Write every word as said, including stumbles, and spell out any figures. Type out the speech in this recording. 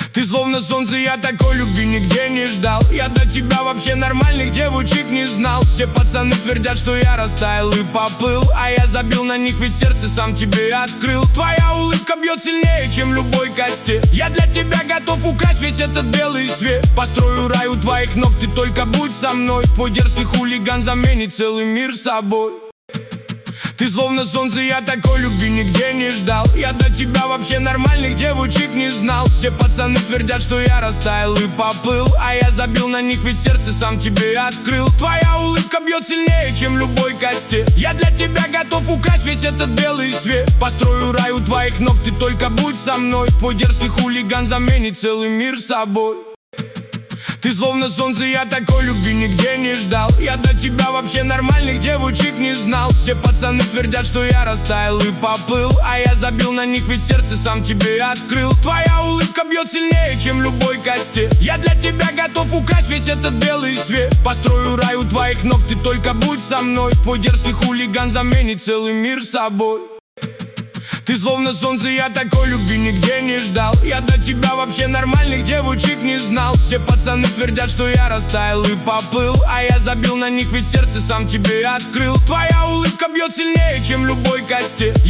Ты словно солнце, я такой любви нигде не ждал. Я до тебя вообще нормальных девочек не знал. Все пацаны твердят, что я растаял и поплыл, а я забил на них, ведь сердце сам тебе открыл. Твоя улыбка бьет сильнее, чем любой кастет. Я для тебя готов украсть весь этот белый свет. Построю рай у твоих ног, ты только будь со мной. Твой дерзкий хулиган заменит целый мир собой. Ты словно солнце, я такой любви нигде не ждал. Я до тебя вообще нормальных девочек не знал. Все пацаны твердят, что я растаял и поплыл, а я забил на них, ведь сердце сам тебе открыл. Твоя улыбка бьет сильнее, чем любой кастет. Я для тебя готов украсть весь этот белый свет. Построю рай у твоих ног, ты только будь со мной. Твой дерзкий хулиган заменит целый мир собой. Ты словно солнце, я такой любви нигде не ждал. Я до тебя вообще нормальных девочек не знал. Все пацаны твердят, что я растаял и поплыл, а я забил на них, ведь сердце сам тебе открыл. Твоя улыбка бьет сильнее, чем любой кастет. Я для тебя готов украсть весь этот белый свет. Построю рай у твоих ног, ты только будь со мной. Твой дерзкий хулиган заменит целый мир собой. Ты словно солнце, я такой любви нигде не ждал. Я до тебя вообще нормальных девочек не знал. Все пацаны твердят, что я растаял и поплыл, а я забил на них, ведь сердце сам тебе открыл. Твоя улыбка бьет сильнее, чем любой кастет.